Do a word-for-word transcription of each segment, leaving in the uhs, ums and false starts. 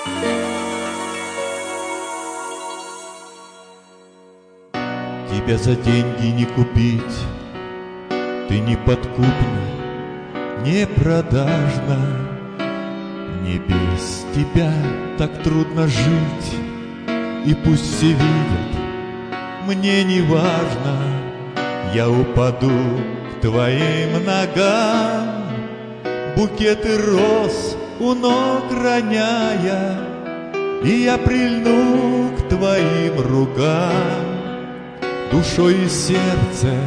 Тебя за деньги не купить, ты неподкупна, не продажна. Мне без тебя так трудно жить, и пусть все видят, мне не важно. Я упаду к твоим ногам, букеты роз у ног роняя, и я прильну к твоим рукам, душой и сердцем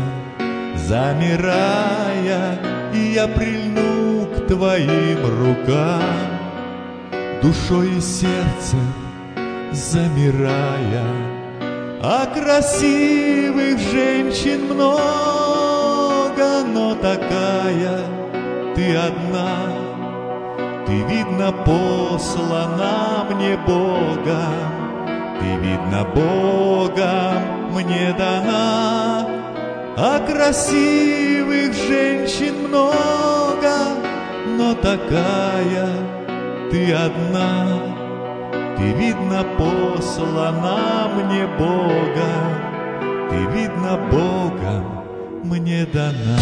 замирая, и я прильну к твоим рукам, душой и сердцем замирая. А красивых женщин много, но такая ты одна. Ты, видно, послана мне Богом, ты, видно, Богом мне дана. А красивых женщин много, но такая ты одна. Ты, видно, послана мне Богом, ты, видно, Богом мне дана.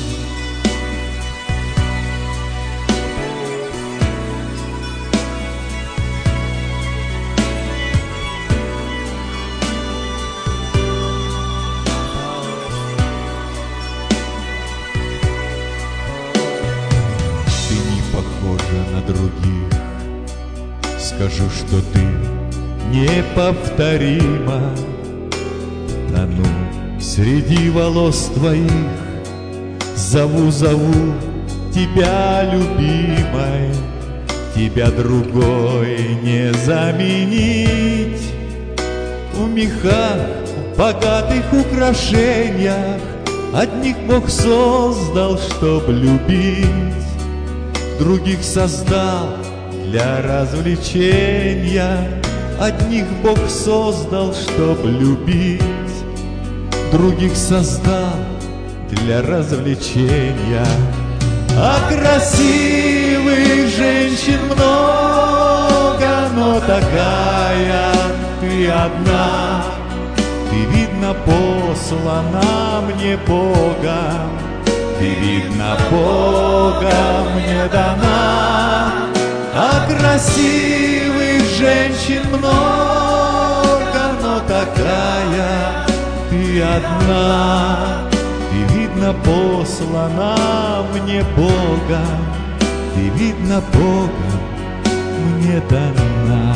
Ты не похожа на других, скажу, что ты неповторима. А ну, среди волос твоих зову, зову тебя, любимой. Тебя другой не заменить. В мехах, в богатых украшениях одних Бог создал, чтоб любить, других создал для развлечения. Одних Бог создал, чтоб любить, других создал для развлечения. А красивых женщин много, но такая ты одна. Ты, видно, послана мне Богом, ты, видно, Богом мне дана. А красивых женщин много, но такая ты одна. Ты, видно, послана мне Богом, ты, видно, Богом мне дана.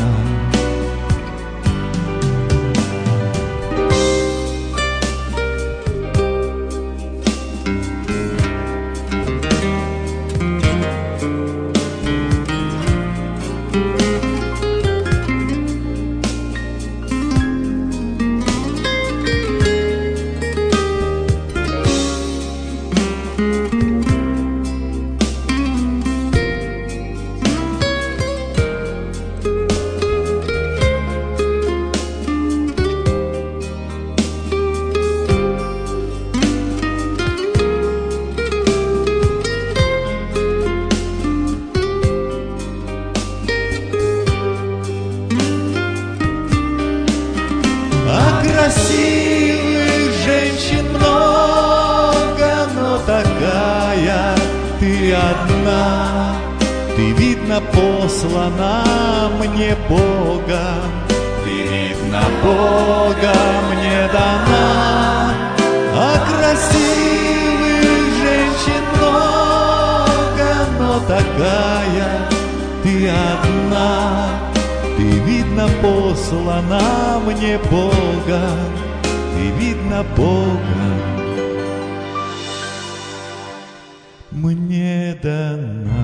Красивых женщин много, но такая ты одна. Ты, видно, послана мне Богом, ты, видно, Богом мне дана. А красивых женщин много, но такая ты одна. Ты, видно, послана мне Богом, ты, видно, Богом мне дана.